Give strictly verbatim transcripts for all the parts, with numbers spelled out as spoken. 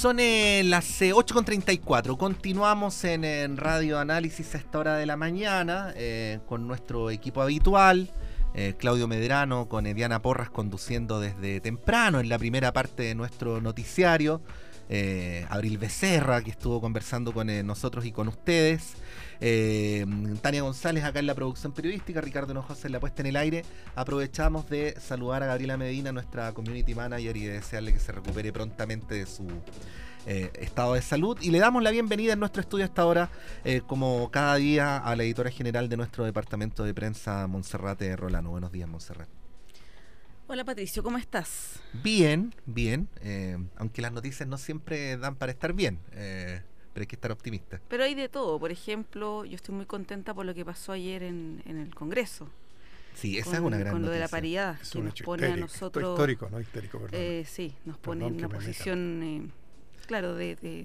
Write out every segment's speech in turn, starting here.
Son eh, las eh, ocho con treinta y cuatro. Continuamos en, en Radio Análisis a esta hora de la mañana eh, con nuestro equipo habitual. Eh, Claudio Medrano con eh, Diana Porras conduciendo desde temprano en la primera parte de nuestro noticiario. Eh, Abril Becerra, que estuvo conversando con eh, nosotros y con ustedes. Eh, Tania González acá en la producción periodística, Ricardo Hinojosa en la puesta en el aire. Aprovechamos de saludar a Gabriela Medina, nuestra community manager, y de desearle que se recupere prontamente de su eh, estado de salud. Y le damos la bienvenida en nuestro estudio hasta ahora, eh, como cada día, a la editora general de nuestro departamento de prensa, Monserrate Rolano. Buenos días, Monserrat. Hola Patricio, ¿cómo estás? Bien, bien, eh, aunque las noticias no siempre dan para estar bien, eh, pero hay que estar optimista. Pero hay de todo. Por ejemplo, yo estoy muy contenta por lo que pasó ayer en, en el Congreso. Sí, esa con, es una gran con lo noticia. de la paridad, Es que un nos hecho pone histérico, a nosotros... histórico, no histérico, perdón. Eh, sí, nos pone Perdón en una que me posición, eh, claro, de... de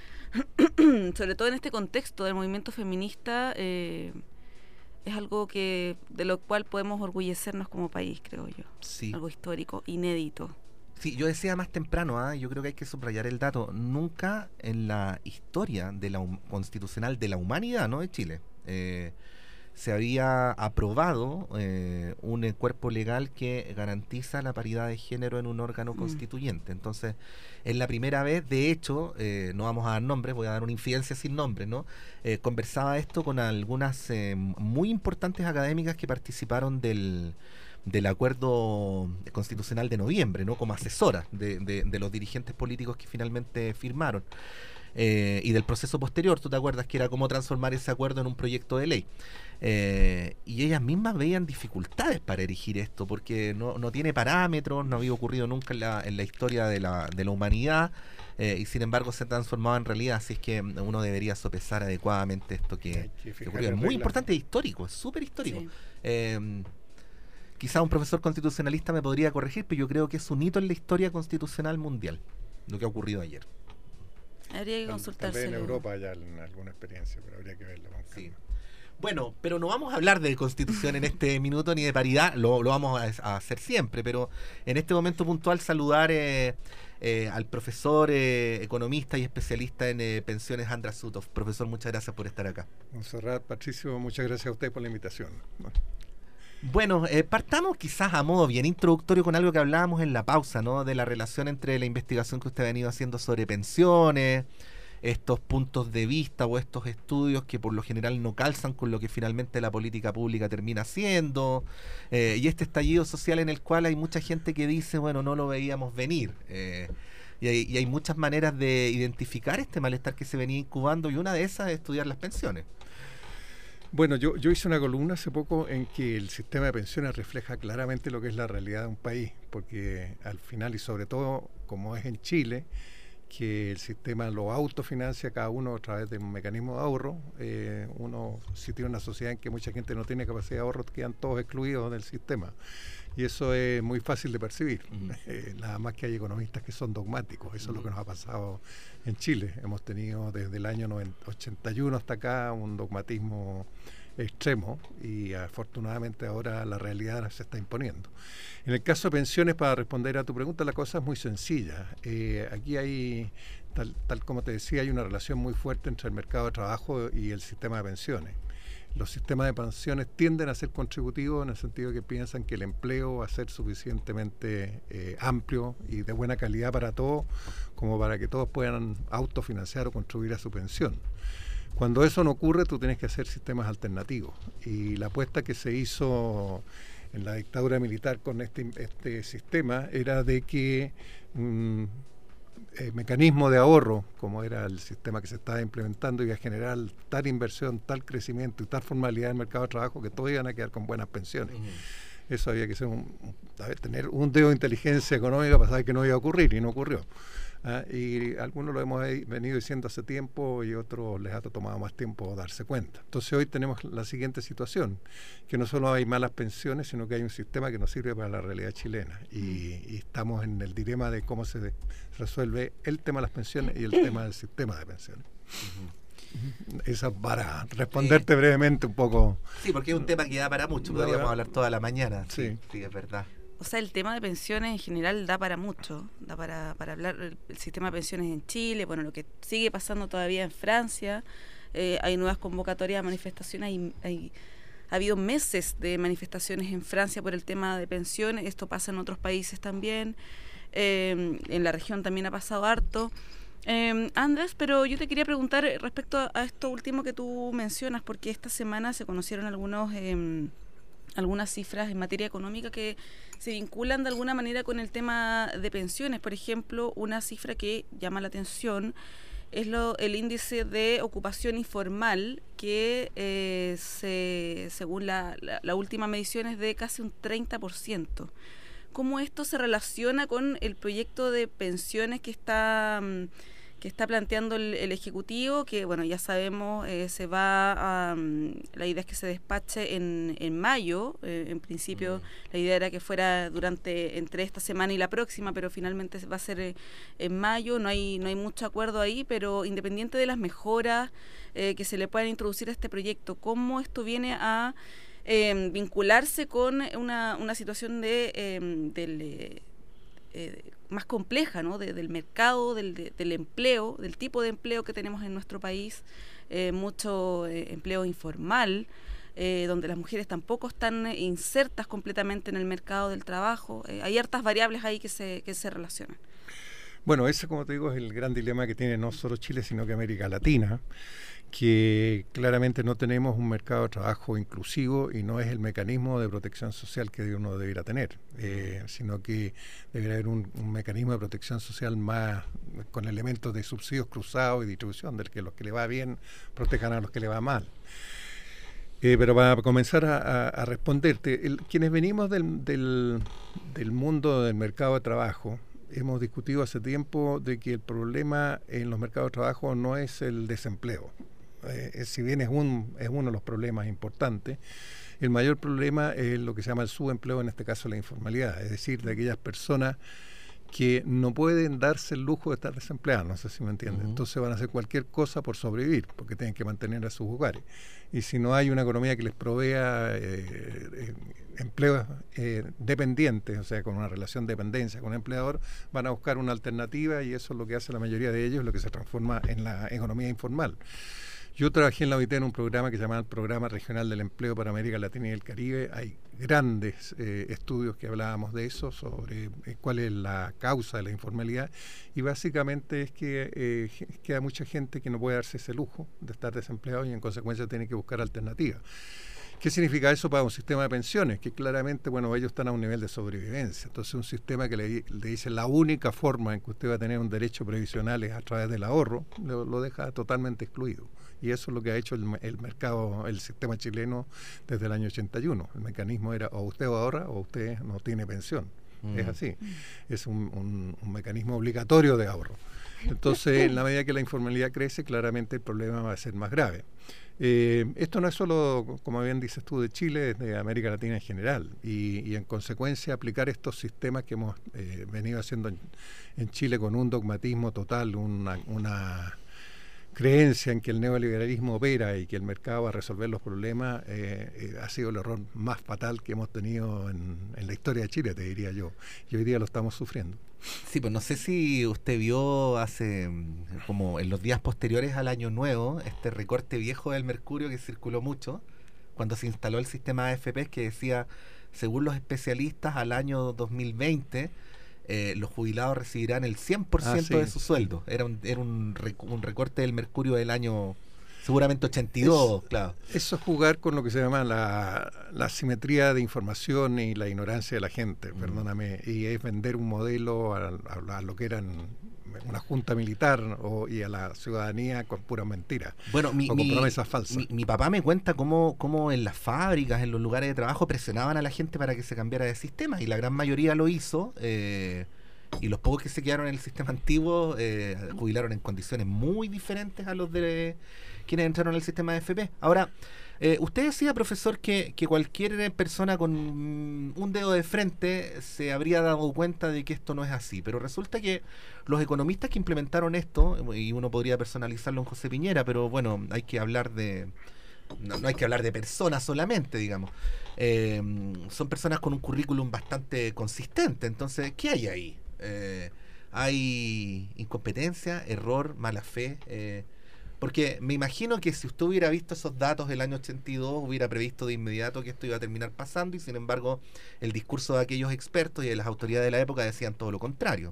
sobre todo en este contexto del movimiento feminista, eh, es algo que de lo cual podemos orgullecernos como país, creo yo. Sí. Algo histórico, inédito. Sí, yo decía más temprano, ¿eh? Yo creo que hay que subrayar el dato. Nunca en la historia de la um, constitucional de la humanidad, ¿no?, de Chile, eh, se había aprobado eh, un eh, cuerpo legal que garantiza la paridad de género en un órgano Mm. constituyente. Entonces, es la primera vez, de hecho, eh, no vamos a dar nombres, voy a dar una infidencia sin nombre, ¿no? Eh, conversaba esto con algunas eh, muy importantes académicas que participaron del... del acuerdo constitucional de noviembre, ¿no?, como asesora de, de, de los dirigentes políticos que finalmente firmaron, eh, y del proceso posterior. Tú te acuerdas que era cómo transformar ese acuerdo en un proyecto de ley, eh, y ellas mismas veían dificultades para erigir esto, porque no, no tiene parámetros, no había ocurrido nunca en la, en la historia de la, de la humanidad, eh, y sin embargo se ha transformado en realidad. Así es que uno debería sopesar adecuadamente esto que, que que ocurrió. Es muy reglas. importante e histórico, es súper histórico. Sí. Eh, Quizá un profesor constitucionalista me podría corregir, pero yo creo que es un hito en la historia constitucional mundial, lo que ha ocurrido ayer. Habría que Tal, tal vez consultarse. en Europa haya alguna experiencia, pero habría que verlo con Sí. calma. Bueno, pero no vamos a hablar de constitución en este minuto ni de paridad, lo, lo vamos a, a hacer siempre, pero en este momento puntual saludar eh, eh, al profesor, eh, economista y especialista en eh, pensiones, András Sutov. Profesor, muchas gracias por estar acá. Monserrat, Patricio, muchas gracias a usted por la invitación. Bueno, eh, partamos quizás a modo bien introductorio con algo que hablábamos en la pausa, ¿no?, de la relación entre la investigación que usted ha venido haciendo sobre pensiones, estos puntos de vista o estos estudios que por lo general no calzan con lo que finalmente la política pública termina haciendo, eh, y este estallido social en el cual hay mucha gente que dice, bueno, no lo veíamos venir, eh, y, hay, y hay muchas maneras de identificar este malestar que se venía incubando, y una de esas es estudiar las pensiones. Bueno, yo, yo hice una columna hace poco en que el sistema de pensiones refleja claramente lo que es la realidad de un país, porque al final, y sobre todo como es en Chile, que el sistema lo autofinancia cada uno a través de un mecanismo de ahorro. Eh, uno, si tiene una sociedad en que mucha gente no tiene capacidad de ahorro, quedan todos excluidos del sistema. Y eso es muy fácil de percibir. Uh-huh. eh, nada más que hay economistas que son dogmáticos. Eso uh-huh. es lo que nos ha pasado en Chile. Hemos tenido desde el año ochenta y uno hasta acá un dogmatismo extremo, y afortunadamente ahora la realidad se está imponiendo. En el caso de pensiones, para responder a tu pregunta, la cosa es muy sencilla. Eh, aquí hay, tal, tal como te decía, hay una relación muy fuerte entre el mercado de trabajo y el sistema de pensiones. Los sistemas de pensiones tienden a ser contributivos en el sentido que piensan que el empleo va a ser suficientemente eh, amplio y de buena calidad para todos, como para que todos puedan autofinanciar o contribuir a su pensión. Cuando eso no ocurre, tú tienes que hacer sistemas alternativos. Y la apuesta que se hizo en la dictadura militar con este, este sistema era de que un eh, mecanismo de ahorro, como era el sistema que se estaba implementando, iba a generar tal inversión, tal crecimiento y tal formalidad del mercado de trabajo que todos iban a quedar con buenas pensiones. Uh-huh. Eso había que ser un, a ver, tener un dedo de inteligencia económica para saber que no iba a ocurrir, y no ocurrió. Ah, y algunos lo hemos venido diciendo hace tiempo, y otros les ha tomado más tiempo darse cuenta. Entonces hoy tenemos la siguiente situación, que no solo hay malas pensiones, sino que hay un sistema que no sirve para la realidad chilena, y, y estamos en el dilema de cómo se resuelve el tema de las pensiones y el tema del sistema de pensiones. Uh-huh. Esa para responderte sí. brevemente un poco. Sí, porque es un tema que da para mucho, podríamos no, hablar toda la mañana. Sí, sí, sí, es verdad. O sea, el tema de pensiones en general da para mucho, da para, para hablar el, el sistema de pensiones en Chile, bueno, lo que sigue pasando todavía en Francia, eh, hay nuevas convocatorias a manifestaciones, hay, hay, ha habido meses de manifestaciones en Francia por el tema de pensiones, esto pasa en otros países también, eh, en la región también ha pasado harto. Eh, Andrés, pero yo te quería preguntar respecto a, a esto último que tú mencionas, porque esta semana se conocieron algunos... Eh, algunas cifras en materia económica que se vinculan de alguna manera con el tema de pensiones. Por ejemplo, una cifra que llama la atención es lo, el índice de ocupación informal que eh, se, según la, la, la última medición es de casi un treinta por ciento. ¿Cómo esto se relaciona con el proyecto de pensiones que está... que está planteando el, el Ejecutivo, que bueno, ya sabemos, eh, se va a, um, la idea es que se despache en, en mayo, eh, en principio mm. la idea era que fuera durante, entre esta semana y la próxima, pero finalmente va a ser eh, en mayo, no hay, no hay mucho acuerdo ahí, pero independiente de las mejoras eh, que se le puedan introducir a este proyecto, ¿cómo esto viene a eh, vincularse con una, una situación de, eh, del... Eh, eh, más compleja, ¿no? De, del mercado, del, de, del empleo, del tipo de empleo que tenemos en nuestro país, eh, mucho eh, empleo informal, eh, donde las mujeres tampoco están eh, insertas completamente en el mercado del trabajo. Eh, hay hartas variables ahí que se, que se relacionan. Bueno, ese, como te digo, es el gran dilema que tiene no solo Chile, sino que América Latina, que claramente no tenemos un mercado de trabajo inclusivo y no es el mecanismo de protección social que uno debería tener, eh, sino que debería haber un, un mecanismo de protección social más con elementos de subsidios cruzados y distribución, del que los que le va bien protejan a los que le va mal. Eh, pero para comenzar a, a, a responderte, el, quienes venimos del, del, del mundo del mercado de trabajo, hemos discutido hace tiempo de que el problema en los mercados de trabajo no es el desempleo. Eh, si bien es, un, es uno de los problemas importantes, el mayor problema es lo que se llama el subempleo, en este caso la informalidad, es decir, de aquellas personas que no pueden darse el lujo de estar desempleados, no sé si me entienden. Uh-huh. Entonces van a hacer cualquier cosa por sobrevivir, porque tienen que mantener a sus hogares. Y si no hay una economía que les provea eh, eh, empleos eh, dependientes, o sea, con una relación de dependencia con un empleador, van a buscar una alternativa y eso es lo que hace la mayoría de ellos, lo que se transforma en la economía informal. Yo trabajé en la O I T en un programa que se llama el Programa Regional del Empleo para América Latina y el Caribe. Hay grandes eh, estudios que hablábamos de eso, sobre eh, cuál es la causa de la informalidad, y básicamente es que eh, queda mucha gente que no puede darse ese lujo de estar desempleado y en consecuencia tiene que buscar alternativas. ¿Qué significa eso para un sistema de pensiones? Que claramente, bueno, ellos están a un nivel de sobrevivencia. Entonces, un sistema que le, le dice la única forma en que usted va a tener un derecho previsional es a través del ahorro, lo, lo deja totalmente excluido. Y eso es lo que ha hecho el, el mercado, el sistema chileno desde el año ochenta y uno. El mecanismo era o usted ahorra o usted no tiene pensión. Mm. Es así. Es un, un, un mecanismo obligatorio de ahorro. Entonces, en la medida que la informalidad crece, claramente el problema va a ser más grave. Eh, esto no es solo, como bien dices tú, de Chile, es de América Latina en general, y, y en consecuencia aplicar estos sistemas que hemos eh, venido haciendo en, en Chile con un dogmatismo total, una, una creencia en que el neoliberalismo opera y que el mercado va a resolver los problemas, eh, eh, ha sido el error más fatal que hemos tenido en, en la historia de Chile, te diría yo, y hoy día lo estamos sufriendo. Sí, pues no sé si usted vio hace, como en los días posteriores al Año Nuevo, este recorte viejo del Mercurio que circuló mucho, cuando se instaló el sistema A F P que decía, según los especialistas, al año dos mil veinte, eh, los jubilados recibirán el cien por ciento ah, sí. de su sueldo. Era un, era un, rec un recorte del Mercurio del año... Seguramente ochenta y dos, es, claro. Eso es jugar con lo que se llama la, la asimetría de información y la ignorancia de la gente, mm. perdóname, y es vender un modelo a, a, a lo que eran una junta militar o, y a la ciudadanía con pura mentira, bueno, mi, o con promesas falsas. Mi, mi papá me cuenta cómo, cómo en las fábricas, en los lugares de trabajo, presionaban a la gente para que se cambiara de sistema, y la gran mayoría lo hizo, eh, y los pocos que se quedaron en el sistema antiguo eh, jubilaron en condiciones muy diferentes a los de quienes entraron en el sistema de A F P. Ahora, eh, usted decía, profesor, que, que cualquier persona con un dedo de frente se habría dado cuenta de que esto no es así, pero resulta que los economistas que implementaron esto, y uno podría personalizarlo en José Piñera, pero bueno, hay que hablar de, no, no hay que hablar de personas solamente, digamos. Eh, son personas con un currículum bastante consistente. Entonces, ¿qué hay ahí? Eh, hay incompetencia, error, mala fe. Eh, porque me imagino que si usted hubiera visto esos datos del año ochenta y dos, hubiera previsto de inmediato que esto iba a terminar pasando, y sin embargo, el discurso de aquellos expertos y de las autoridades de la época decían todo lo contrario.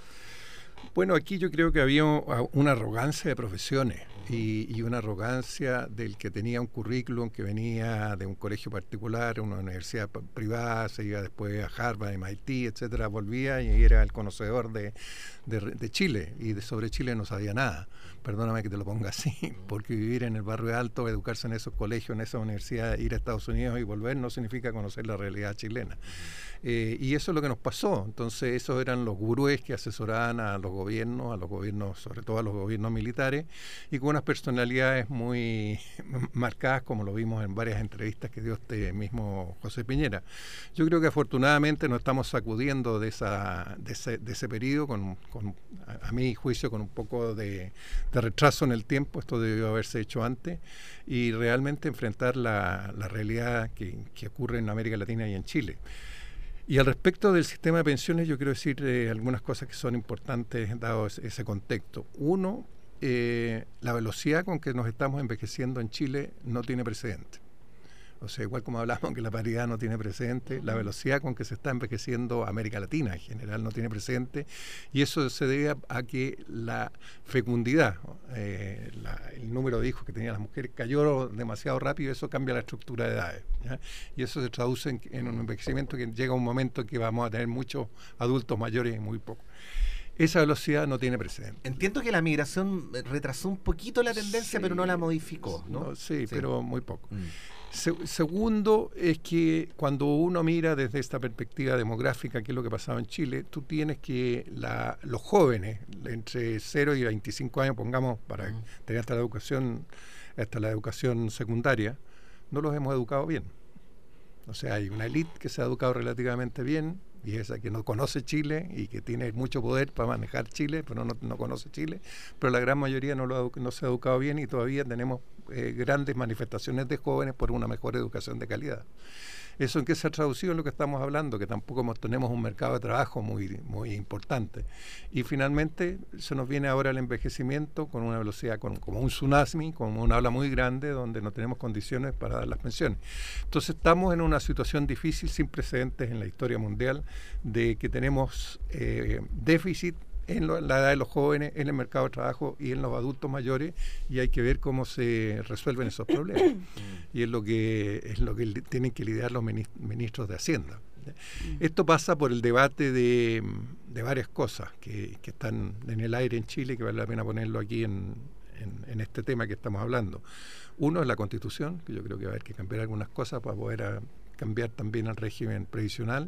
Bueno, aquí yo creo que había una arrogancia de profesiones y, y una arrogancia del que tenía un currículum que venía de un colegio particular, una universidad privada, se iba después a Harvard, M I T, etcétera, volvía y era el conocedor de, de, de Chile, y de sobre Chile no sabía nada. Perdóname que te lo ponga así, porque vivir en el barrio alto, educarse en esos colegios, en esa universidad, ir a Estados Unidos y volver no significa conocer la realidad chilena. Eh, y eso es lo que nos pasó. Entonces esos eran los gurúes que asesoraban a los gobiernos, a los gobiernos, sobre todo a los gobiernos militares, y con unas personalidades muy marcadas, como lo vimos en varias entrevistas que dio este mismo José Piñera. Yo creo que afortunadamente nos estamos sacudiendo de, esa, de, ese, de ese periodo, con, con, a, a mi juicio, con un poco de, de retraso en el tiempo. Esto debió haberse hecho antes, y realmente enfrentar la, la realidad que, que ocurre en América Latina y en Chile. Y al respecto del sistema de pensiones, yo quiero decir eh, algunas cosas que son importantes dado ese contexto. Uno, eh, la velocidad con que nos estamos envejeciendo en Chile no tiene precedente. O sea, igual como hablamos que la paridad no tiene precedente, la velocidad con que se está envejeciendo América Latina en general no tiene precedente, y eso se debe a, a que la fecundidad, eh, la, el número de hijos que tenían las mujeres cayó demasiado rápido, y eso cambia la estructura de edades, ¿ya? Y eso se traduce en, en un envejecimiento que llega un momento en que vamos a tener muchos adultos mayores y muy pocos. Esa velocidad no tiene precedente. Entiendo que la migración retrasó un poquito la tendencia, sí, pero no la modificó, ¿no? no sí, sí, pero muy poco. Mm. Se, segundo, es que cuando uno mira desde esta perspectiva demográfica qué es lo que pasaba en Chile, tú tienes que la, los jóvenes entre cero y veinticinco años, pongamos, para mm. tener hasta la educación, hasta la educación secundaria, no los hemos educado bien. O sea, hay una élite que se ha educado relativamente bien, y esa que no conoce Chile y que tiene mucho poder para manejar Chile, pero no, no conoce Chile, pero la gran mayoría no, lo, no se ha educado bien, y todavía tenemos eh, grandes manifestaciones de jóvenes por una mejor educación de calidad. ¿Eso en qué se ha traducido? En lo que estamos hablando, que tampoco hemos, tenemos un mercado de trabajo muy, muy importante. Y finalmente se nos viene ahora el envejecimiento con una velocidad, con, como un tsunami, como una ola muy grande, donde no tenemos condiciones para dar las pensiones. Entonces estamos en una situación difícil, sin precedentes en la historia mundial, de que tenemos eh, déficit en lo, la edad de los jóvenes, en el mercado de trabajo y en los adultos mayores, y hay que ver cómo se resuelven esos problemas. Y es lo que es lo que tienen que lidiar los ministros de Hacienda. Esto pasa por el debate de, de varias cosas que, que están en el aire en Chile, que vale la pena ponerlo aquí en, en, en este tema que estamos hablando. Uno es la Constitución, que yo creo que va a haber que cambiar algunas cosas para poder a, cambiar también el régimen previsional.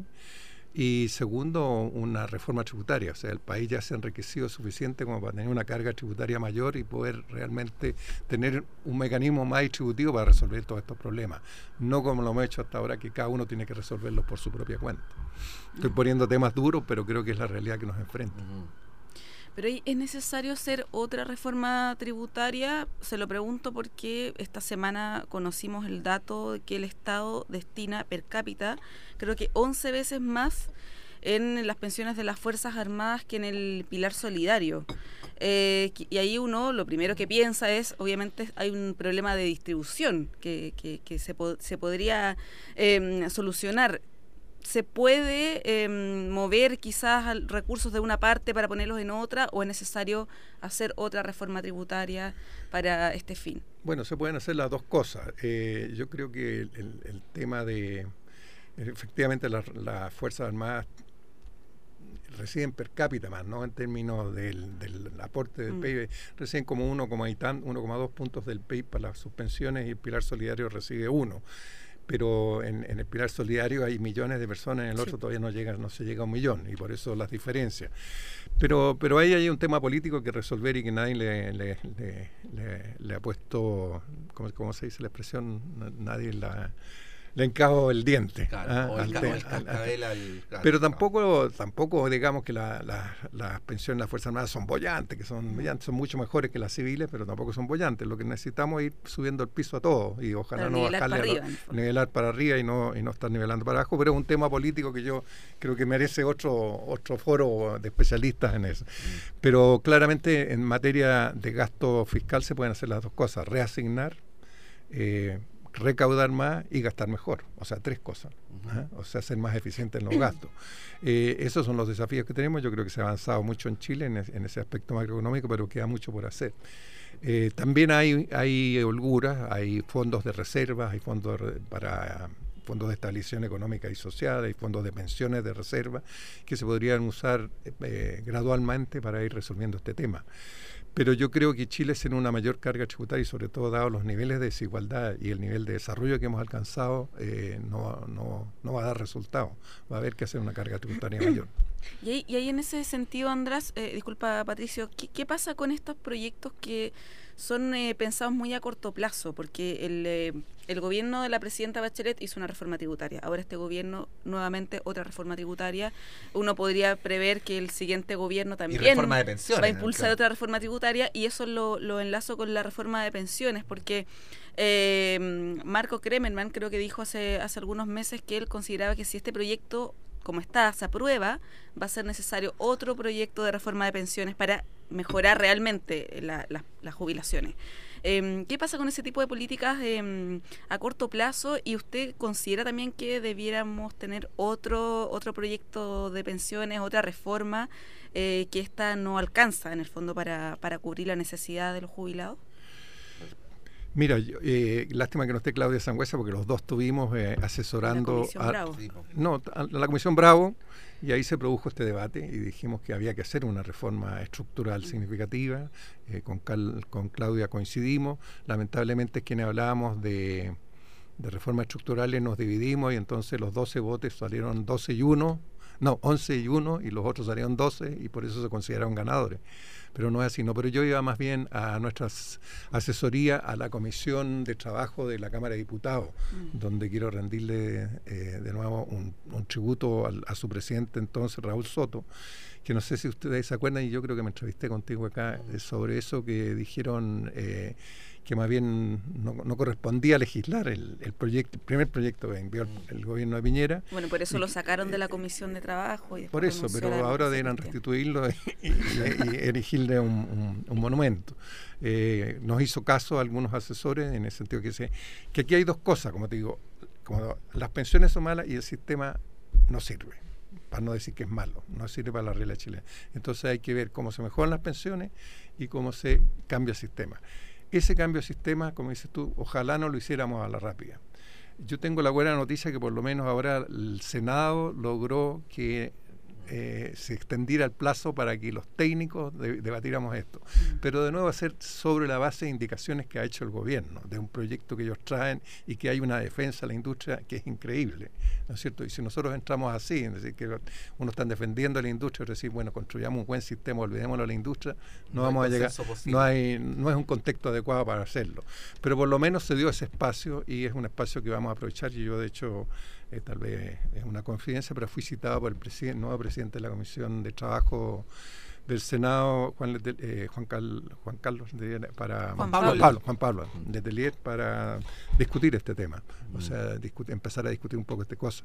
Y segundo, una reforma tributaria. O sea, el país ya se ha enriquecido suficiente como para tener una carga tributaria mayor y poder realmente tener un mecanismo más distributivo para resolver todos estos problemas. No como lo hemos hecho hasta ahora, que cada uno tiene que resolverlos por su propia cuenta. Estoy poniendo temas duros, pero creo que es la realidad que nos enfrenta. Uh-huh. Pero ¿es necesario hacer otra reforma tributaria? Se lo pregunto porque esta semana conocimos el dato de que el Estado destina per cápita, creo que once veces más en las pensiones de las Fuerzas Armadas que en el pilar solidario. Eh, y ahí uno lo primero que piensa es, obviamente hay un problema de distribución que, que, que se, po- se podría eh, solucionar. ¿Se puede eh, mover quizás recursos de una parte para ponerlos en otra, o es necesario hacer otra reforma tributaria para este fin? Bueno, se pueden hacer las dos cosas. Eh, yo creo que el, el, el tema de, efectivamente, las la Fuerzas Armadas reciben per cápita más, ¿no? En términos del, del aporte del mm. P I B, reciben como uno coma dos puntos del P I B para las suspensiones, y el pilar solidario recibe uno. Pero en, en el pilar solidario hay millones de personas, en el otro sí. todavía no llega, no se llega a un millón, y por eso las diferencias. Pero pero ahí hay un tema político que resolver y que nadie le, le, le, le, le ha puesto, ¿cómo, ¿cómo se dice la expresión? Nadie la, le encajo el diente. Claro, ¿ah? o el, Al ca- te- o el al- cascabel al- claro, Pero claro. tampoco, tampoco digamos que la- la- las pensiones de las Fuerzas Armadas son bollantes, que son bollantes, son mucho mejores que las civiles, pero tampoco son bollantes. Lo que necesitamos es ir subiendo el piso a todos y ojalá Para no nivelar bajarle para a lo- arriba, en el fondo. nivelar para arriba y no, y no estar nivelando para abajo, pero es un tema político que yo creo que merece otro, otro foro de especialistas en eso. Pero claramente en materia de gasto fiscal se pueden hacer las dos cosas, reasignar, eh, recaudar más y gastar mejor, o sea, tres cosas. ¿ah? O sea, ser más eficiente en los gastos. Eh, esos son los desafíos que tenemos. Yo creo que se ha avanzado mucho en Chile en, es- en ese aspecto macroeconómico, pero queda mucho por hacer. Eh, también hay, hay holguras, hay fondos de reservas, hay fondos de re- para fondos de estabilización económica y social, hay fondos de pensiones de reserva que se podrían usar eh, gradualmente para ir resolviendo este tema. Pero yo creo que Chile, sin una mayor carga tributaria y sobre todo dado los niveles de desigualdad y el nivel de desarrollo que hemos alcanzado, eh, no, no, no va a dar resultado. Va a haber que hacer una carga tributaria mayor. Y ahí, y ahí en ese sentido, András, eh, disculpa Patricio, ¿qué, qué pasa con estos proyectos que son eh, pensados muy a corto plazo? Porque el, eh, el gobierno de la presidenta Bachelet hizo una reforma tributaria, ahora este gobierno nuevamente otra reforma tributaria, uno podría prever que el siguiente gobierno Y también reforma de pensiones. va a impulsar claro. otra reforma tributaria, y eso lo, lo enlazo con la reforma de pensiones, porque eh, Marco Kremerman creo que dijo hace, hace algunos meses que él consideraba que si este proyecto como está, se aprueba, va a ser necesario otro proyecto de reforma de pensiones para mejorar realmente la- la- las jubilaciones. Eh, ¿Qué pasa con ese tipo de políticas eh, a corto plazo? ¿Y usted considera también que debiéramos tener otro otro proyecto de pensiones, otra reforma eh, que esta no alcanza en el fondo para, para cubrir la necesidad de los jubilados? Mira, yo, eh, lástima que no esté Claudia Sangüesa porque los dos estuvimos eh, asesorando La Comisión a, Bravo. Sí, po. no, a la Comisión Bravo, y ahí se produjo este debate y dijimos que había que hacer una reforma estructural significativa. Eh, con, Cal- con Claudia coincidimos. Lamentablemente quienes hablábamos de, de reformas estructurales nos dividimos y entonces los doce votos salieron doce y uno, no, once y uno, y los otros salieron doce y por eso se consideraron ganadores. Pero no es así, no, pero yo iba más bien a nuestra asesoría a la Comisión de Trabajo de la Cámara de Diputados, Mm. donde quiero rendirle eh, de nuevo un, un tributo al, a su presidente entonces, Raúl Soto, que no sé si ustedes se acuerdan, y yo creo que me entrevisté contigo acá eh, sobre eso, que dijeron eh, que más bien no, no correspondía legislar el, el proyecto, el primer proyecto que envió el, el gobierno de Piñera. Bueno, por eso Y lo que, sacaron de la eh, Comisión de Trabajo. Y después Por eso, renunció pero a la ahora Comisión deberán Cristiana. restituirlo y, y- y erigirle un, un- un monumento. Eh, nos hizo caso a algunos asesores en el sentido que, se, que aquí hay dos cosas, como te digo, como las pensiones son malas y el sistema no sirve, para no decir que es malo, no sirve para la regla chilena. Entonces hay que ver cómo se mejoran las pensiones y cómo se cambia el sistema. Ese cambio de sistema, como dices tú, ojalá no lo hiciéramos a la rápida. Yo tengo la buena noticia que por lo menos ahora el Senado logró que eh, se extendiera el plazo para que los técnicos de- debatiéramos esto. Mm. Pero de nuevo va a ser sobre la base de indicaciones que ha hecho el gobierno, de un proyecto que ellos traen y que hay una defensa a la industria que es increíble, ¿no es cierto? Y si nosotros entramos así, es decir, que uno están defendiendo a la industria, es decir, bueno, construyamos un buen sistema, olvidémoslo a la industria, no, No hay vamos a llegar, consenso posible. no hay, no es un contexto adecuado para hacerlo. Pero por lo menos se dio ese espacio y es un espacio que vamos a aprovechar. Y yo, de hecho, eh, tal vez es una confidencia, pero fui citado por el presidente, nuevo presidente de la Comisión de Trabajo del Senado, Juan, Letel- eh, Juan, Cal- Juan Carlos, de- para Juan Juan Pablo. Juan Pablo de Telier, para discutir este tema, o sea, discu- empezar a discutir un poco esta cosa.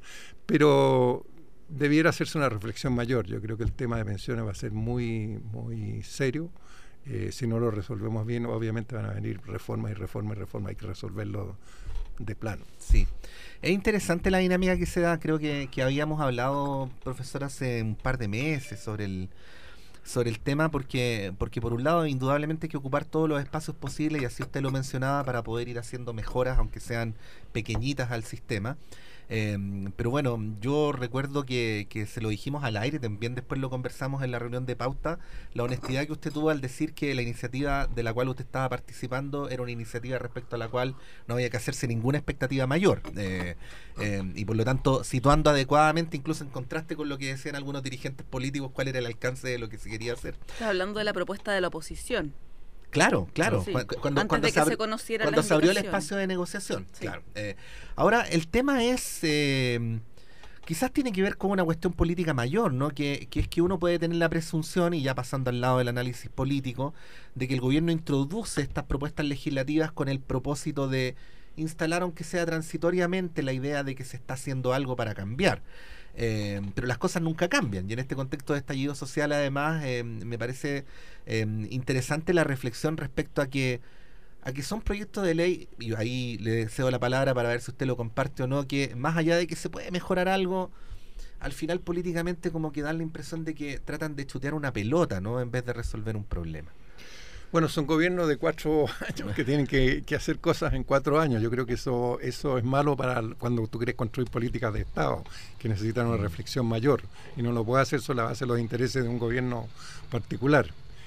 Pero debiera hacerse una reflexión mayor. Yo creo que el tema de pensiones va a ser muy, muy serio. Eh, si no lo resolvemos bien, obviamente van a venir reformas y reformas y reformas, hay que resolverlo de plano. Sí. Es interesante la dinámica que se da. Creo que, que habíamos hablado, profesor, hace un par de meses sobre el sobre el tema, porque porque por un lado indudablemente hay que ocupar todos los espacios posibles, y así usted lo mencionaba, para poder ir haciendo mejoras, aunque sean pequeñitas, al sistema. Eh, pero bueno, yo recuerdo que, que se lo dijimos al aire, también después lo conversamos en la reunión de pauta, la honestidad que usted tuvo al decir que la iniciativa de la cual usted estaba participando era una iniciativa respecto a la cual no había que hacerse ninguna expectativa mayor, eh, eh, y por lo tanto situando adecuadamente, incluso en contraste con lo que decían algunos dirigentes políticos, cuál era el alcance de lo que se quería hacer. Está hablando de la propuesta de la oposición. Claro, claro. Sí. Cuando, Antes cuando de se, que abri- se conociera cuando la se abrió el invitación. espacio de negociación. Sí. Claro. Eh, ahora, el tema es, eh, quizás tiene que ver con una cuestión política mayor, ¿no? Que, que es que uno puede tener la presunción, y ya pasando al lado del análisis político, de que el gobierno introduce estas propuestas legislativas con el propósito de instalar, aunque sea transitoriamente, la idea de que se está haciendo algo para cambiar. Eh, pero las cosas nunca cambian, y en este contexto de estallido social, además, eh, me parece eh, interesante la reflexión respecto a que a que son proyectos de ley, y ahí le cedo la palabra para ver si usted lo comparte o no, que más allá de que se puede mejorar algo, al final políticamente como que dan la impresión de que tratan de chutear una pelota, ¿no? En vez de resolver un problema. Bueno, son gobiernos de cuatro años que tienen que, que hacer cosas en cuatro años. Yo creo que eso eso es malo para el- cuando tú quieres construir políticas de Estado, que necesitan una reflexión mayor. Y no lo puede hacer sobre la base de los intereses de un gobierno particular.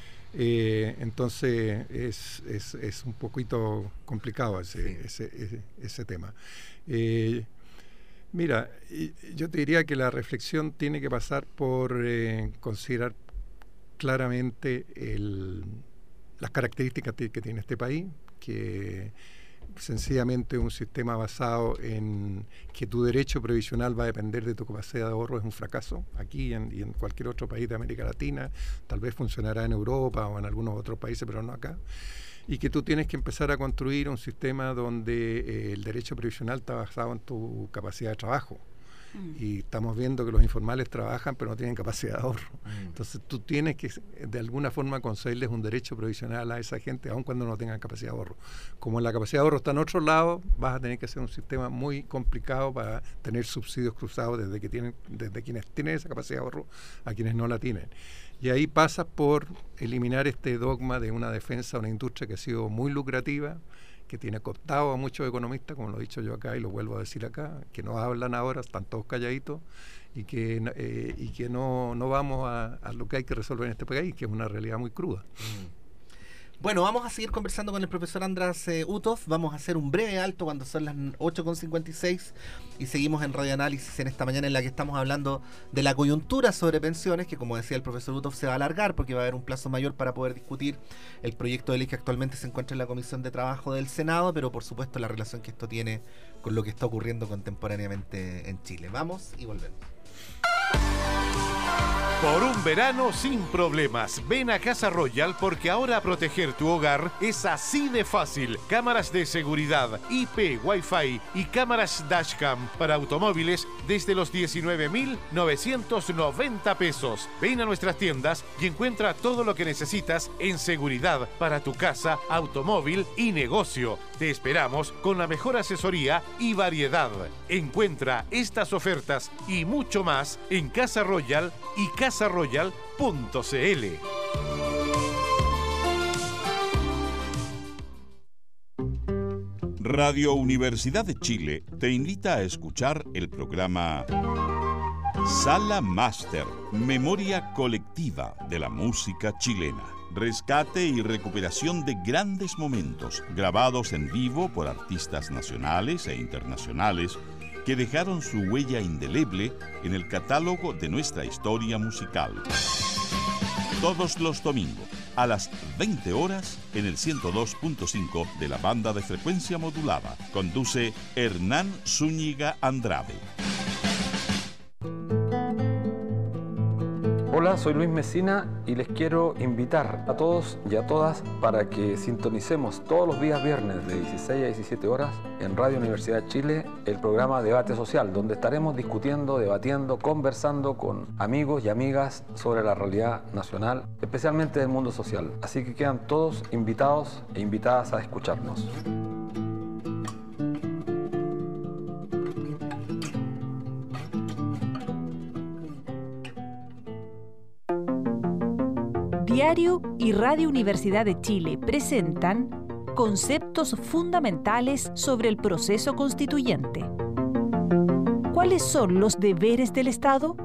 Eh, entonces es, es, es un poquito complicado ese, Sí. ese, ese, ese tema. Eh, mira, y- yo te diría que la reflexión tiene que pasar por eh, considerar claramente el, las características que que tiene este país, que sencillamente un sistema basado en que tu derecho previsional va a depender de tu capacidad de ahorro es un fracaso aquí en, y en cualquier otro país de América Latina. Tal vez funcionará en Europa o en algunos otros países, pero no acá. Y que tú tienes que empezar a construir un sistema donde eh, el derecho previsional está basado en tu capacidad de trabajo. Mm. Y estamos viendo que los informales trabajan pero no tienen capacidad de ahorro. Mm. Entonces tú tienes que de alguna forma concederles un derecho provisional a esa gente, aun cuando no tengan capacidad de ahorro. Como la capacidad de ahorro está en otro lado, vas a tener que hacer un sistema muy complicado para tener subsidios cruzados desde que tienen, desde quienes tienen esa capacidad de ahorro a quienes no la tienen. Y ahí pasa por eliminar este dogma de una defensa de una industria que ha sido muy lucrativa, que tiene cooptado a muchos economistas, como lo he dicho yo acá y lo vuelvo a decir acá, que no hablan ahora, están todos calladitos, y que, eh, y que no, no vamos a, a lo que hay que resolver en este país, que es una realidad muy cruda. Mm. Bueno, vamos a seguir conversando con el profesor András eh, Uthoff. Vamos a hacer un breve alto cuando son las ocho con cincuenta y seis y seguimos en Radio Análisis en esta mañana en la que estamos hablando de la coyuntura sobre pensiones, que como decía el profesor Uthoff se va a alargar porque va a haber un plazo mayor para poder discutir el proyecto de ley que actualmente se encuentra en la Comisión de Trabajo del Senado, pero por supuesto la relación que esto tiene con lo que está ocurriendo contemporáneamente en Chile. Vamos y volvemos. Por un verano sin problemas, ven a Casa Royal porque ahora proteger tu hogar es así de fácil. Cámaras de seguridad, I P, Wi-Fi y cámaras dashcam para automóviles desde los diecinueve mil novecientos noventa pesos. Ven a nuestras tiendas y encuentra todo lo que necesitas en seguridad para tu casa, automóvil y negocio. Te esperamos con la mejor asesoría y variedad. Encuentra estas ofertas y mucho más en Casa Royal y casa royal punto c l. Radio Universidad de Chile te invita a escuchar el programa Sala Máster, Memoria Colectiva de la Música Chilena. Rescate y recuperación de grandes momentos grabados en vivo por artistas nacionales e internacionales que dejaron su huella indeleble en el catálogo de nuestra historia musical. Todos los domingos, a las veinte horas, en el ciento dos punto cinco de la banda de frecuencia modulada. Conduce Hernán Zúñiga Andrade. Hola, soy Luis Mesina y les quiero invitar a todos y a todas para que sintonicemos todos los días viernes de dieciséis a diecisiete horas en Radio Universidad de Chile el programa Debate Social, donde estaremos discutiendo, debatiendo, conversando con amigos y amigas sobre la realidad nacional, especialmente del mundo social. Así que quedan todos invitados e invitadas a escucharnos. Diario y Radio Universidad de Chile presentan conceptos fundamentales sobre el proceso constituyente. ¿Cuáles son los deberes del Estado?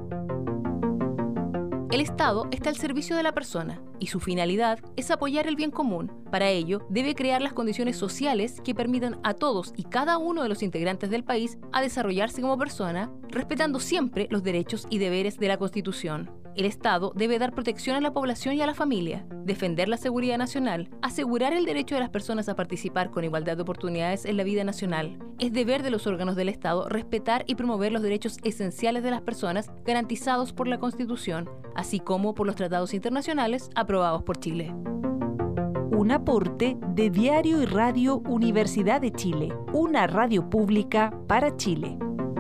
El Estado está al servicio de la persona y su finalidad es apoyar el bien común. Para ello, debe crear las condiciones sociales que permitan a todos y cada uno de los integrantes del país a desarrollarse como persona, respetando siempre los derechos y deberes de la Constitución. El Estado debe dar protección a la población y a la familia, defender la seguridad nacional, asegurar el derecho de las personas a participar con igualdad de oportunidades en la vida nacional. Es deber de los órganos del Estado respetar y promover los derechos esenciales de las personas garantizados por la Constitución, así como por los tratados internacionales aprobados por Chile. Un aporte de Diario y Radio Universidad de Chile, una radio pública para Chile.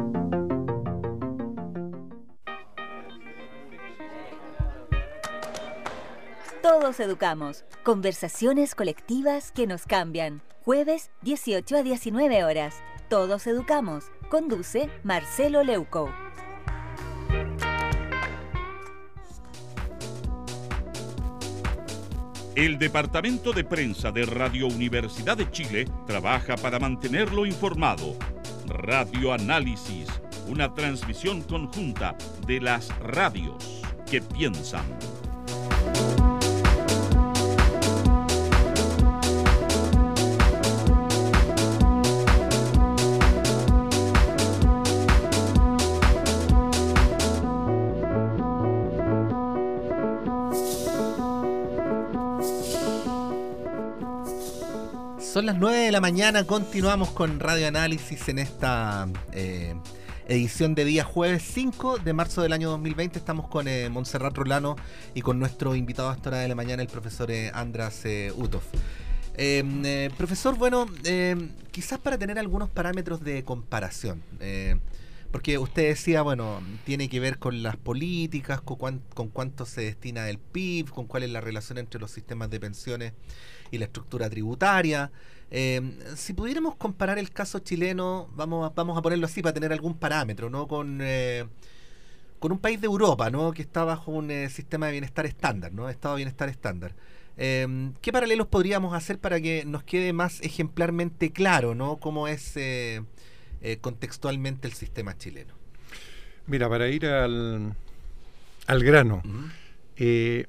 Todos educamos. Conversaciones colectivas que nos cambian. Jueves, dieciocho a diecinueve horas. Todos educamos. Conduce Marcelo Leuco. El Departamento de Prensa de Radio Universidad de Chile trabaja para mantenerlo informado. Radio Análisis, una transmisión conjunta de las radios que piensan. Son las nueve de la mañana, continuamos con Radio Análisis en esta eh, edición de día jueves cinco de marzo del año dos mil veinte. Estamos con eh, Montserrat Rolano y con nuestro invitado a esta hora de la mañana, el profesor eh, András eh, Uthoff. Eh, eh, profesor, bueno, eh, quizás para tener algunos parámetros de comparación, eh, porque usted decía, bueno, tiene que ver con las políticas, con, cuán, con cuánto se destina el P I B, con cuál es la relación entre los sistemas de pensiones y la estructura tributaria. Eh, si pudiéramos comparar el caso chileno, vamos a, vamos a ponerlo así para tener algún parámetro, ¿no? Con, eh, con un país de Europa, ¿no? Que está bajo un eh, sistema de bienestar estándar, ¿no? Estado de bienestar estándar. Eh, ¿Qué paralelos podríamos hacer para que nos quede más ejemplarmente claro, ¿no? Cómo es eh, eh, contextualmente el sistema chileno? Mira, para ir al, al grano, uh-huh. eh,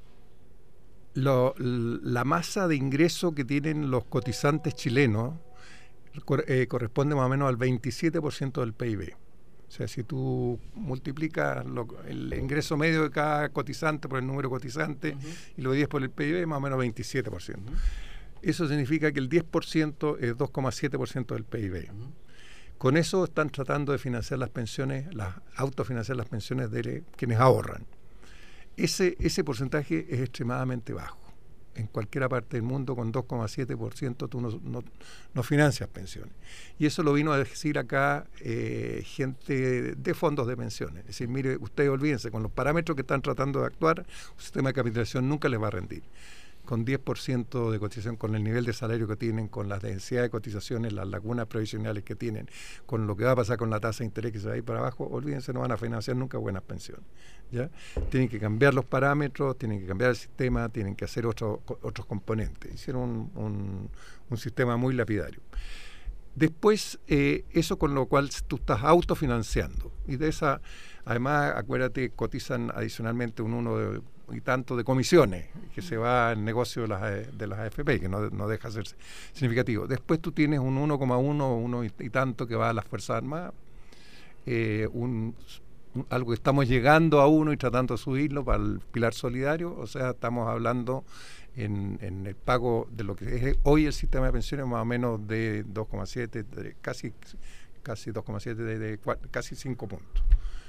Lo, la masa de ingreso que tienen los cotizantes chilenos cor, eh, corresponde más o menos al veintisiete por ciento del P I B. O sea, si tú multiplicas lo, el ingreso medio de cada cotizante por el número de cotizantes uh-huh. y lo divides por el P I B, más o menos veintisiete por ciento. Uh-huh. Eso significa que el diez por ciento es dos coma siete por ciento del P I B. Uh-huh. Con eso están tratando de financiar las pensiones, las autofinanciar las pensiones de quienes ahorran. Ese, ese porcentaje es extremadamente bajo. En cualquier parte del mundo, con dos coma siete por ciento tú no, no, no financias pensiones. Y eso lo vino a decir acá eh, gente de fondos de pensiones. Es decir, mire, ustedes olvídense, con los parámetros que están tratando de actuar, un sistema de capitalización nunca les va a rendir. Con diez por ciento de cotización, con el nivel de salario que tienen, con las densidades de cotizaciones, las lagunas previsionales que tienen, con lo que va a pasar con la tasa de interés que se va a ir para abajo, olvídense, no van a financiar nunca buenas pensiones. ¿Ya? Tienen que cambiar los parámetros, tienen que cambiar el sistema, tienen que hacer otro, otros componentes. Hicieron un, un, un sistema muy lapidario. Después, eh, eso con lo cual tú estás autofinanciando. Y de esa, además, acuérdate, cotizan adicionalmente un uno de, y tanto de comisiones, que se va al negocio de las, de las A F P, que no, no deja de ser significativo. Después tú tienes un uno coma uno, uno y, y tanto que va a las Fuerzas Armadas, eh, un... algo que estamos llegando a uno y tratando de subirlo para el pilar solidario, o sea, estamos hablando en, en el pago de lo que es hoy el sistema de pensiones más o menos de dos coma siete, casi casi dos coma siete, de, de, de casi cinco puntos.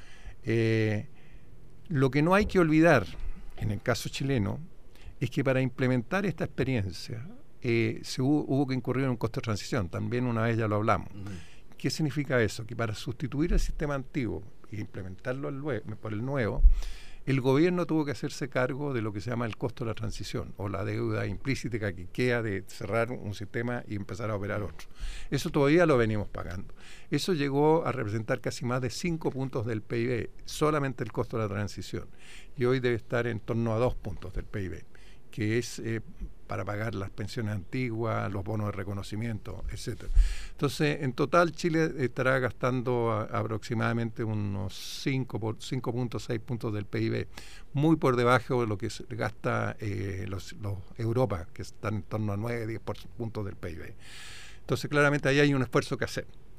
Eh, lo que no hay que olvidar en el caso chileno es que para implementar esta experiencia eh, se hubo, hubo que incurrir en un costo de transición, también una vez ya lo hablamos. Uh-huh. ¿Qué significa eso? Que para sustituir el sistema antiguo e implementarlo al lue- por el nuevo, el gobierno tuvo que hacerse cargo de lo que se llama el costo de la transición o la deuda implícita que queda de cerrar un sistema y empezar a operar otro. Eso todavía lo venimos pagando. Eso llegó a representar casi más de cinco puntos del P I B, solamente el costo de la transición. Y hoy debe estar en torno a dos puntos del P I B, que es eh, para pagar las pensiones antiguas, los bonos de reconocimiento, etcétera. Entonces, en total, Chile estará gastando a, aproximadamente unos cinco punto seis puntos del P I B, muy por debajo de lo que se gasta eh, los, los Europa, que están en torno a nueve a diez puntos del P I B. Entonces, claramente ahí hay un esfuerzo que hacer.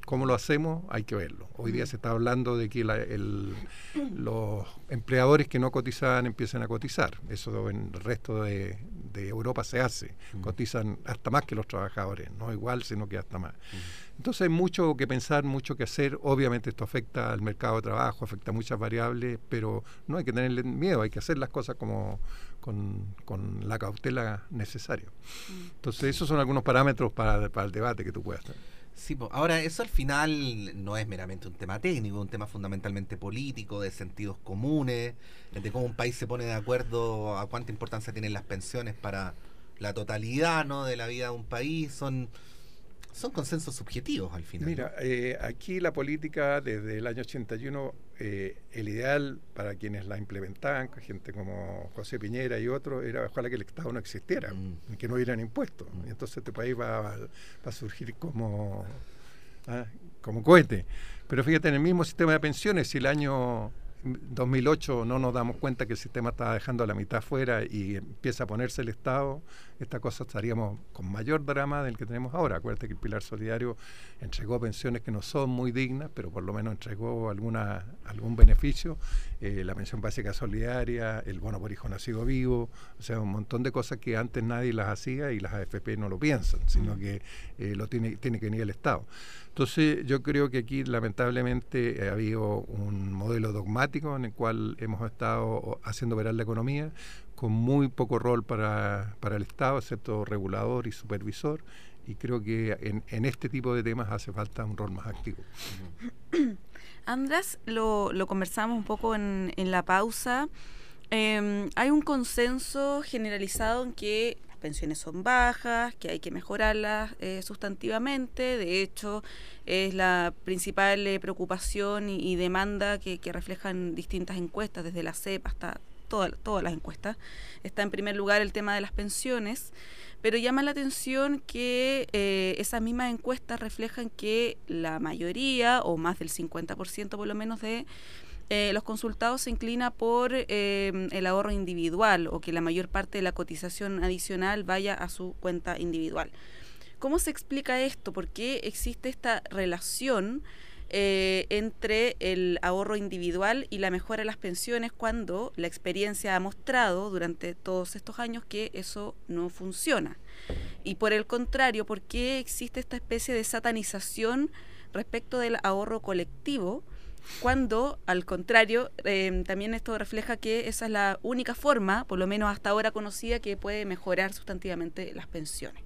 ¿Cómo lo hacemos? Hay que verlo. Hoy día se está hablando de que la, el, los empleadores que no cotizaban empiezan a cotizar. Eso en el resto de, de Europa se hace. Uh-huh. Cotizan hasta más que los trabajadores, no igual, sino que hasta más. Uh-huh. Entonces hay mucho que pensar, mucho que hacer. Obviamente esto afecta al mercado de trabajo, afecta a muchas variables, pero no hay que tenerle miedo, hay que hacer las cosas como con, con la cautela necesaria. Uh-huh. Entonces esos son algunos parámetros para, para el debate que tú puedas tener. Sí, ahora eso al final no es meramente un tema técnico, un tema fundamentalmente político, de sentidos comunes, de cómo un país se pone de acuerdo a cuánta importancia tienen las pensiones para la totalidad, ¿no?, de la vida de un país. Son son consensos subjetivos al final. Mira, ¿no? eh, aquí la política desde el año ochenta y uno, eh, el ideal para quienes la implementaban, gente como José Piñera y otros, era ojalá que el Estado no existiera, mm. que no hubieran impuestos. Mm. Y entonces este país va, va, va a surgir como, ¿ah? como cohete. Pero fíjate, en el mismo sistema de pensiones, si el año dos mil ocho no nos damos cuenta que el sistema estaba dejando a la mitad fuera y empieza a ponerse el Estado, esta cosa estaríamos con mayor drama del que tenemos ahora. Acuérdate que el Pilar Solidario entregó pensiones que no son muy dignas, pero por lo menos entregó alguna algún beneficio, eh, la pensión básica solidaria, el bono por hijo nacido vivo, o sea, un montón de cosas que antes nadie las hacía y las A F P no lo piensan, sino que eh, lo tiene, tiene que venir el Estado. Entonces yo creo que aquí lamentablemente ha habido un modelo dogmático en el cual hemos estado haciendo operar la economía con muy poco rol para, para el Estado, excepto regulador y supervisor, y creo que en, en este tipo de temas hace falta un rol más activo. András, lo, lo conversamos un poco en, en la pausa. Eh, hay un consenso generalizado en que pensiones son bajas, que hay que mejorarlas eh, sustantivamente. De hecho, es la principal eh, preocupación y, y demanda que, que reflejan distintas encuestas, desde la C E P hasta toda, todas las encuestas. Está en primer lugar el tema de las pensiones, pero llama la atención que eh, esas mismas encuestas reflejan que la mayoría, o más del cincuenta por ciento por lo menos de Eh, los consultados se inclina por eh, el ahorro individual, o que la mayor parte de la cotización adicional vaya a su cuenta individual. ¿Cómo se explica esto? ¿Por qué existe esta relación eh, entre el ahorro individual y la mejora de las pensiones, cuando la experiencia ha mostrado durante todos estos años que eso no funciona? Y por el contrario, ¿por qué existe esta especie de satanización respecto del ahorro colectivo, cuando, al contrario, eh, también esto refleja que esa es la única forma, por lo menos hasta ahora conocida, que puede mejorar sustantivamente las pensiones?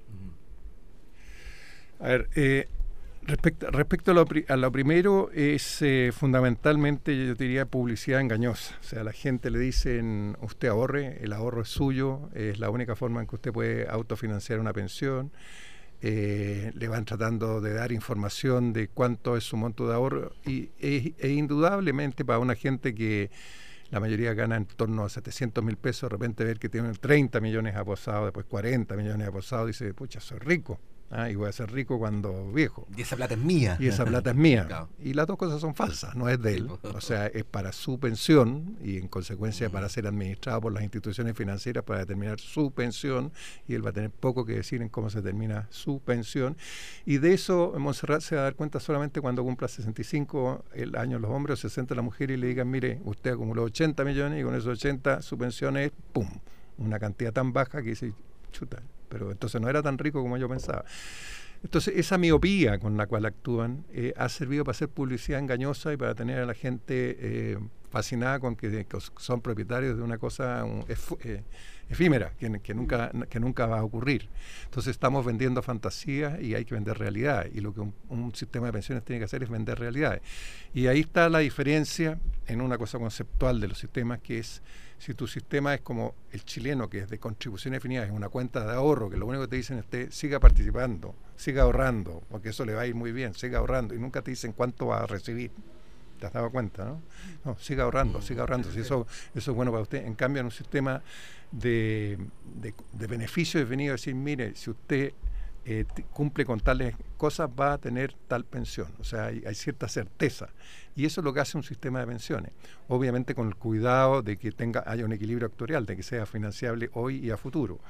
A ver, eh, respecto, respecto a, lo pri- a lo primero, es eh, fundamentalmente, yo diría, publicidad engañosa. O sea, a la gente le dicen, usted ahorre, el ahorro es suyo, es la única forma en que usted puede autofinanciar una pensión. Eh, le van tratando de dar información de cuánto es su monto de ahorro, y e, e indudablemente para una gente que la mayoría gana en torno a setecientos mil pesos, de repente ver que tienen treinta millones aposados, después cuarenta millones aposados, dice, pucha, soy rico. Ah, y voy a ser rico cuando viejo. Y esa plata es mía. Y esa plata es mía. Claro. Y las dos cosas son falsas, no es de él. O sea, es para su pensión y en consecuencia para ser administrado por las instituciones financieras para determinar su pensión, y él va a tener poco que decir en cómo se determina su pensión. Y de eso Montserrat se va a dar cuenta solamente cuando cumpla sesenta y cinco el año los hombres, sesenta la mujer, y le digan, mire, usted acumuló ochenta millones y con esos ochenta su pensión es, ¡pum!, una cantidad tan baja que dice, chuta, pero entonces no era tan rico como yo pensaba. Entonces esa miopía con la cual actúan eh, ha servido para hacer publicidad engañosa y para tener a la gente eh, fascinada con que, que son propietarios de una cosa un, ef, eh, efímera, que, que, nunca, que nunca va a ocurrir. Entonces estamos vendiendo fantasías y hay que vender realidades, y lo que un, un sistema de pensiones tiene que hacer es vender realidades. Y ahí está la diferencia en una cosa conceptual de los sistemas, que es, si tu sistema es como el chileno, que es de contribución definida, es una cuenta de ahorro, que lo único que te dicen es que siga participando, siga ahorrando, porque eso le va a ir muy bien, siga ahorrando, y nunca te dicen cuánto va a recibir. ¿Te has dado cuenta, no? No, siga ahorrando, siga ahorrando, si eso, eso es bueno para usted. En cambio, en un sistema de, de, de beneficio definido, decir, mire, si usted eh, t- cumple con tales cosas, va a tener tal pensión. O sea, hay, hay cierta certeza. Y eso es lo que hace un sistema de pensiones. Obviamente con el cuidado de que tenga haya un equilibrio actuarial, de que sea financiable hoy y a futuro.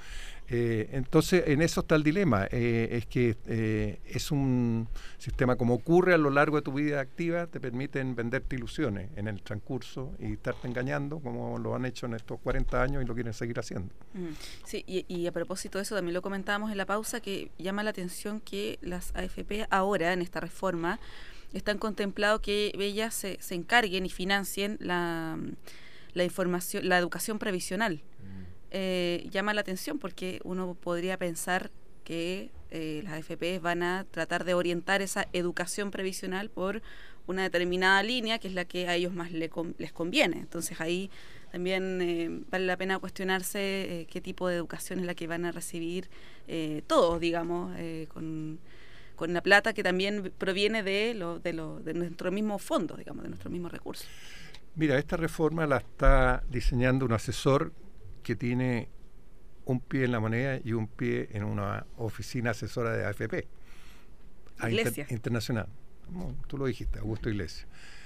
Eh, entonces, en eso está el dilema, eh, es que eh, es un sistema como ocurre a lo largo de tu vida activa, te permiten venderte ilusiones en el transcurso y estarte engañando como lo han hecho en estos cuarenta años y lo quieren seguir haciendo. Mm. Sí, y, y a propósito de eso, también lo comentábamos en la pausa, que llama la atención que las A F P ahora, en esta reforma, están contemplados que ellas se, se encarguen y financien la, la información, la educación previsional. Eh, llama la atención porque uno podría pensar que eh, las A F P van a tratar de orientar esa educación previsional por una determinada línea, que es la que a ellos más le, les conviene. Entonces ahí también eh, vale la pena cuestionarse eh, qué tipo de educación es la que van a recibir eh, todos, digamos, eh, con, con la plata que también proviene de, lo, de, lo, de nuestro mismo fondo, digamos, de nuestros mismos recursos. Mira, esta reforma la está diseñando un asesor que tiene un pie en la moneda y un pie en una oficina asesora de A F P. Iglesia. Inter, internacional. Como tú lo dijiste, Augusto Iglesias.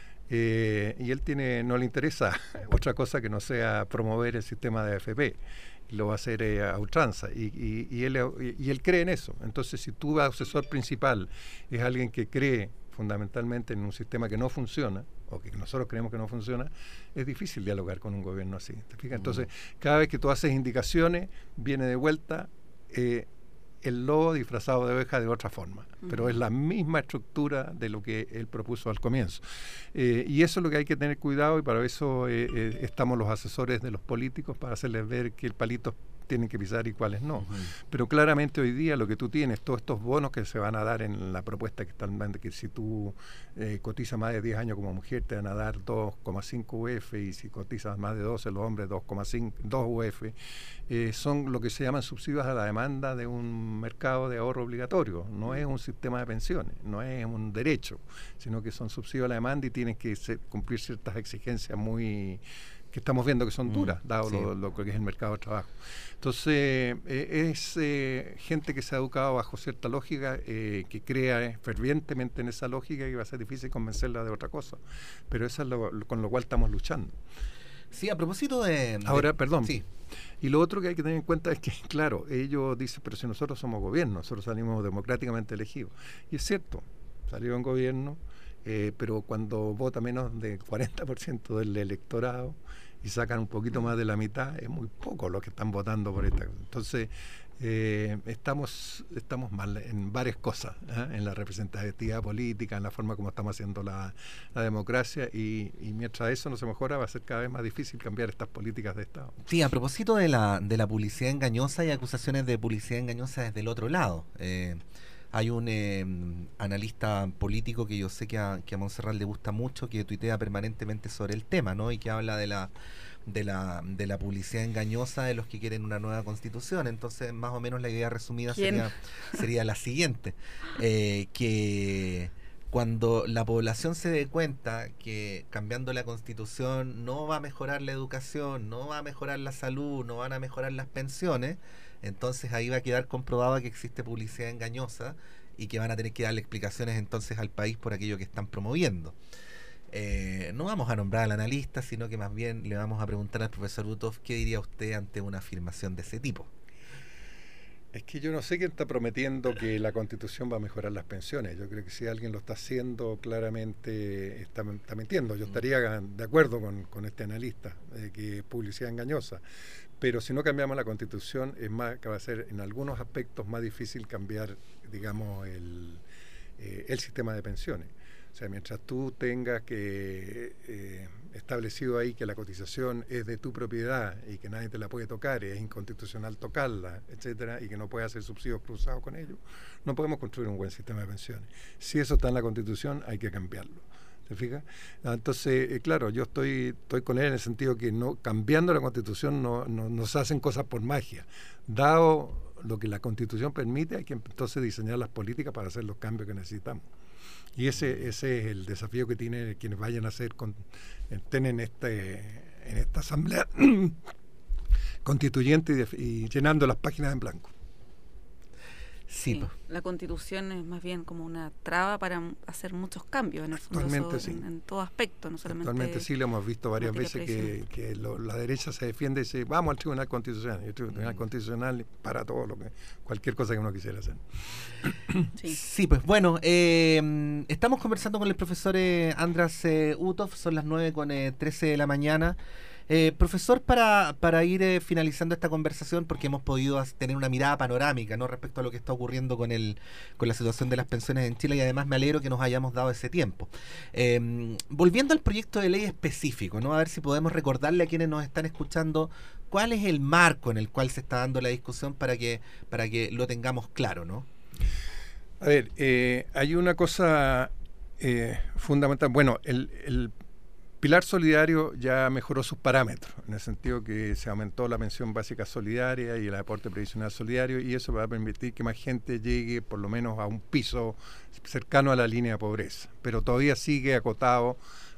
Eh, y él tiene, no le interesa otra cosa que no sea promover el sistema de A F P. Lo va a hacer eh, a ultranza. Y, y, y, él, y, y él cree en eso. Entonces, si tu asesor principal es alguien que cree fundamentalmente en un sistema que no funciona, o que nosotros creemos que no funciona, es difícil dialogar con un gobierno así. ¿Te fijas? Entonces, cada vez que tú haces indicaciones, viene de vuelta eh, el lobo disfrazado de oveja de otra forma. Uh-huh. Pero es la misma estructura de lo que él propuso al comienzo. Eh, y eso es lo que hay que tener cuidado, y para eso eh, eh, estamos los asesores de los políticos, para hacerles ver que el palito tienen que pisar y cuáles no. Uh-huh. Pero claramente hoy día lo que tú tienes, todos estos bonos que se van a dar en la propuesta que están dando, que si tú eh, cotizas más de diez años como mujer te van a dar dos coma cinco U F, y si cotizas más de doce los hombres dos coma cinco, dos U F, eh, son lo que se llaman subsidios a la demanda de un mercado de ahorro obligatorio. No es un sistema de pensiones, no es un derecho, sino que son subsidios a la demanda y tienen que ser, cumplir ciertas exigencias muy... que estamos viendo que son duras, mm, dado sí. lo, lo que es el mercado de trabajo. Entonces, eh, es eh, gente que se ha educado bajo cierta lógica, eh, que crea eh, fervientemente en esa lógica, y va a ser difícil convencerla de otra cosa. Pero eso es lo, lo, con lo cual estamos luchando. Sí, a propósito de... Ahora, de, perdón. Sí. Y lo otro que hay que tener en cuenta es que, claro, ellos dicen, pero si nosotros somos gobierno, nosotros salimos democráticamente elegidos. Y es cierto, salió en gobierno, eh, pero cuando vota menos del cuarenta por ciento del electorado y sacan un poquito más de la mitad, es muy poco los que están votando por esta cosa. Entonces, eh, estamos estamos mal en varias cosas, ¿eh? En la representatividad política, en la forma como estamos haciendo la, la democracia, y, y mientras eso no se mejora, va a ser cada vez más difícil cambiar estas políticas de Estado. Sí, a propósito de la, de la publicidad engañosa y acusaciones de publicidad engañosa desde el otro lado. Eh, Hay un eh, analista político que yo sé que a, que a Montserrat le gusta mucho, que tuitea permanentemente sobre el tema, ¿no? Y que habla de la de la de la publicidad engañosa de los que quieren una nueva constitución. Entonces, más o menos la idea resumida sería, sería la siguiente, eh, que cuando la población se dé cuenta que cambiando la constitución no va a mejorar la educación, no va a mejorar la salud, no van a mejorar las pensiones, entonces ahí va a quedar comprobado que existe publicidad engañosa y que van a tener que darle explicaciones entonces al país por aquello que están promoviendo. Eh, no vamos a nombrar al analista, sino que más bien le vamos a preguntar al profesor Uthoff qué diría usted ante una afirmación de ese tipo. Es que yo no sé quién está prometiendo que la Constitución va a mejorar las pensiones. Yo creo que si alguien lo está haciendo, claramente está, está mintiendo. Yo estaría de acuerdo con, con este analista, eh, que es publicidad engañosa. Pero si no cambiamos la Constitución, es más, que va a ser en algunos aspectos más difícil cambiar, digamos, el, eh, el sistema de pensiones. O sea, mientras tú tengas que eh, establecido ahí que la cotización es de tu propiedad y que nadie te la puede tocar, y es inconstitucional tocarla, etcétera, y que no puede hacer subsidios cruzados con ello, no podemos construir un buen sistema de pensiones. Si eso está en la Constitución, hay que cambiarlo. ¿Te fijas? Entonces, eh, claro, yo estoy estoy con él en el sentido que no cambiando la Constitución no, no, no se hacen cosas por magia. Dado lo que la Constitución permite, hay que entonces diseñar las políticas para hacer los cambios que necesitamos. Y ese ese es el desafío que tienen quienes vayan a hacer, con, estén en, este, en esta asamblea constituyente y, de, y llenando las páginas en blanco. Sí, Sí, pues. la Constitución es más bien como una traba para m- hacer muchos cambios en el fondo, Actualmente eso, sí. en, en todo aspecto, no solamente. Actualmente sí lo hemos visto varias materia veces que, que lo- la derecha se defiende y dice, vamos al Tribunal Constitucional. Y el Tribunal Mm. Constitucional para todo lo que, cualquier cosa que uno quisiera hacer. Sí. Sí, pues bueno, eh, estamos conversando con el profesor eh, András eh, Utov, son las nueve con trece de la mañana. Eh, profesor, para, para ir eh, finalizando esta conversación, porque hemos podido as- tener una mirada panorámica, ¿no?, respecto a lo que está ocurriendo con el con la situación de las pensiones en Chile, y además me alegro que nos hayamos dado ese tiempo. Eh, volviendo al proyecto de ley específico, ¿no?, a ver si podemos recordarle a quienes nos están escuchando cuál es el marco en el cual se está dando la discusión para que, para que lo tengamos claro, ¿no? A ver, eh, hay una cosa eh, fundamental. Bueno, el, el Pilar Solidario ya mejoró sus parámetros, en el sentido que se aumentó la pensión básica solidaria y el aporte previsional solidario, y eso va a permitir que más gente llegue por lo menos a un piso cercano a la línea de pobreza, pero todavía sigue acotado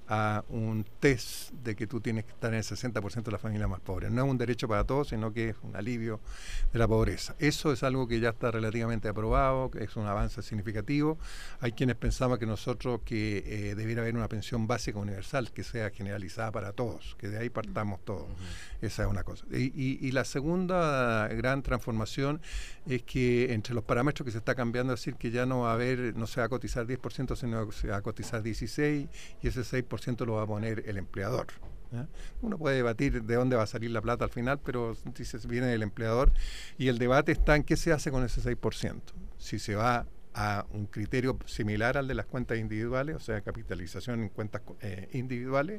a un test de que tú tienes que estar en el sesenta por ciento de las familias más pobres. No es un derecho para todos, sino que es un alivio de la pobreza. Eso es algo que ya está relativamente aprobado, que es un avance significativo. Hay quienes pensaban que nosotros que eh, debiera haber una pensión básica universal que sea generalizada para todos, que de ahí partamos todos. Uh-huh. Esa es una cosa. Y, y, y la segunda gran transformación es que entre los parámetros que se está cambiando, es decir, que ya no va a haber, no se va a cotizar diez por ciento, sino que se va a cotizar dieciséis por ciento, y ese seis por ciento lo va a poner el empleador. ¿Ya? Uno puede debatir de dónde va a salir la plata al final, pero dice, viene del empleador, y el debate está en qué se hace con ese seis por ciento. Si se va a un criterio similar al de las cuentas individuales, o sea, capitalización en cuentas eh, individuales,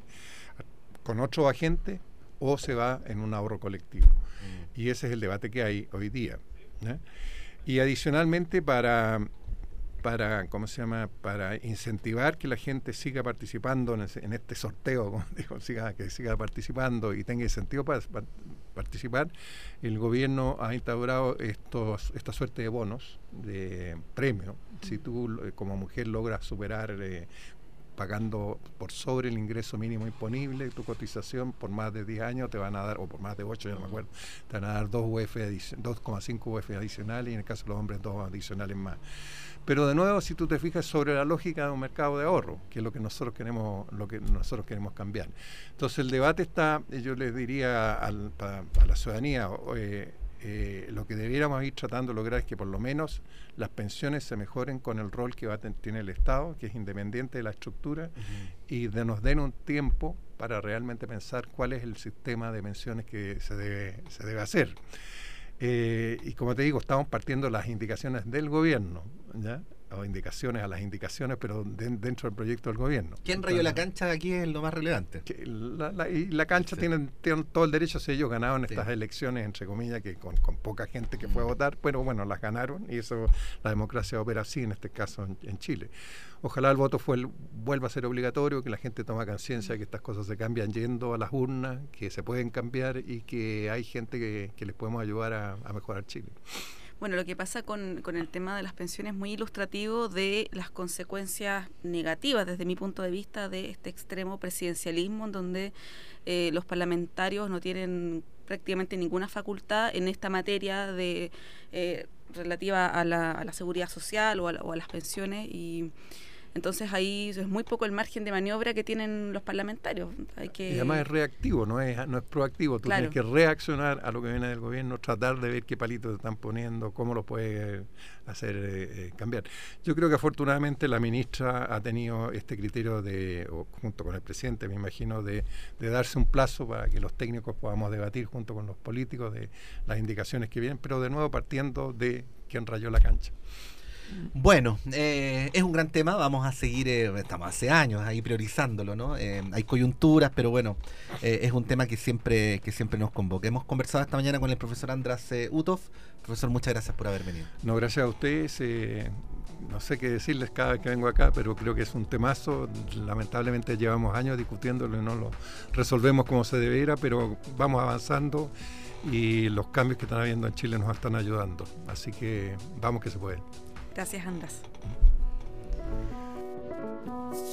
con otro agente, o se va en un ahorro colectivo. Mm. Y ese es el debate que hay hoy día. ¿Ya? Y adicionalmente, para... para, ¿cómo se llama?, para incentivar que la gente siga participando en, ese, en este sorteo, como digo, siga, que siga participando y tenga incentivo para, para participar, el gobierno ha instaurado estos, esta suerte de bonos, de premio. Si tú como mujer logras superar, eh, pagando por sobre el ingreso mínimo imponible, tu cotización por más de diez años te van a dar, o por más de ocho, yo no me acuerdo, te van a dar dos coma cinco U F adicionales, y en el caso de los hombres dos adicionales más. Pero de nuevo, si tú te fijas sobre la lógica de un mercado de ahorro, que es lo que nosotros queremos, lo que nosotros queremos cambiar. Entonces el debate está, yo les diría al, a, a la ciudadanía, eh, eh, lo que debiéramos ir tratando de lograr es que por lo menos las pensiones se mejoren con el rol que va a tener el Estado, que es independiente de la estructura, uh-huh. y de nos den un tiempo para realmente pensar cuál es el sistema de pensiones que se debe, se debe hacer. Eh, y como te digo, estamos partiendo las indicaciones del gobierno, ¿ya? O indicaciones a las indicaciones, pero de, dentro del proyecto del gobierno. ¿Quién rayó la cancha aquí es lo más relevante? Que la, la, y la cancha sí. tienen, tienen todo el derecho, si ellos ganaron sí. estas elecciones, entre comillas, que con, con poca gente que fue a votar, pero bueno, las ganaron, y eso, la democracia opera así, en este caso en, en Chile. Ojalá el voto fue el, vuelva a ser obligatorio, que la gente toma conciencia de que estas cosas se cambian yendo a las urnas, que se pueden cambiar y que hay gente que, que les podemos ayudar a, a mejorar Chile. Bueno, lo que pasa con, con el tema de las pensiones es muy ilustrativo de las consecuencias negativas, desde mi punto de vista, de este extremo presidencialismo en donde eh, los parlamentarios no tienen prácticamente ninguna facultad en esta materia de eh, relativa a la, a la seguridad social o a, la, o a las pensiones, y entonces ahí es muy poco el margen de maniobra que tienen los parlamentarios. Hay que... Y además es reactivo, no es, no es proactivo. Tú claro. tienes que reaccionar a lo que viene del gobierno, tratar de ver qué palitos te están poniendo, cómo lo puedes hacer eh, cambiar. Yo creo que afortunadamente la ministra ha tenido este criterio de, o junto con el presidente, me imagino, de, de darse un plazo para que los técnicos podamos debatir junto con los políticos de las indicaciones que vienen, pero de nuevo partiendo de quien rayó la cancha. Bueno, eh, es un gran tema, vamos a seguir, eh, estamos hace años ahí priorizándolo, ¿no? Eh, hay coyunturas, pero bueno, eh, es un tema que siempre que siempre nos convoca. Hemos conversado esta mañana con el profesor András eh, Utov. Profesor, muchas gracias por haber venido. No, gracias a ustedes. Eh, no sé qué decirles cada vez que vengo acá, pero creo que es un temazo. Lamentablemente llevamos años discutiéndolo y no lo resolvemos como se debiera, pero vamos avanzando y los cambios que están habiendo en Chile nos están ayudando. Así que vamos que se puede. Gracias, András.